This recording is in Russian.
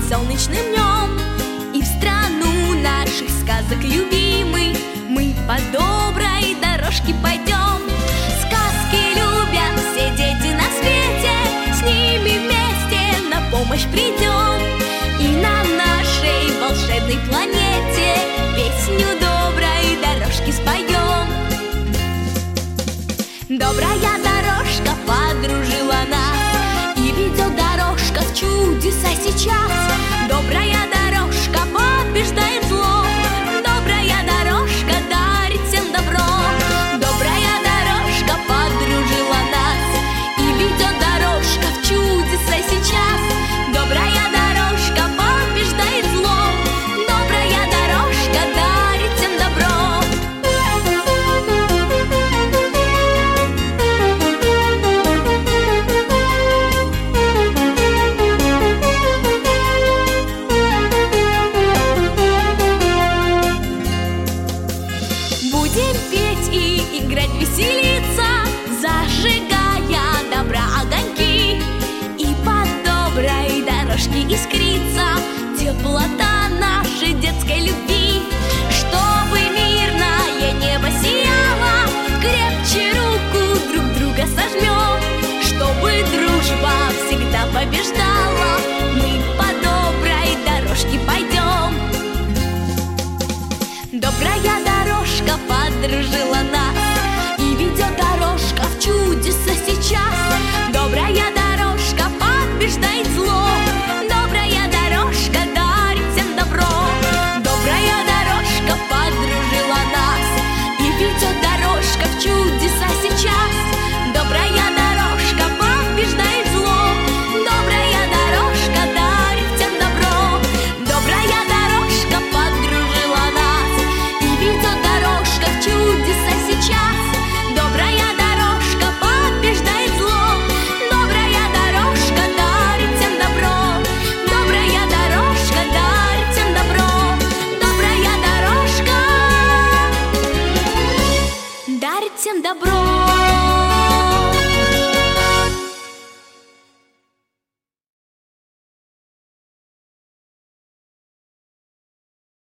солнечным днем. И в страну наших сказок любимых мы по доброй дорожке пойдем. Сказки любят все дети на свете, с ними вместе на помощь придем. И на нашей волшебной планете песню доброй дорожки споем. Добрая дорожка подружила нас и ведет дорожка в чудеса сейчас. Добрая дорожка побеждает зло, добрая дорожка дарит всем добро. Добрая дорожка подружила нас и ведет дорожка в чудеса сейчас. Добрая дорожка побеждает зло, добрая дорожка дарит всем добро. Будем петь и играть, веселиться, зажигая добра огоньки. И по доброй дорожке искрится теплота нашей детской любви. Чтобы мирное небо сияло, крепче руку друг друга сожмем. Чтобы дружба всегда побеждала, мы по доброй дорожке пойдем. Добрая дорожка подружила нас и ведет дорожка в чудеса сейчас. Добрая дорожка побеждает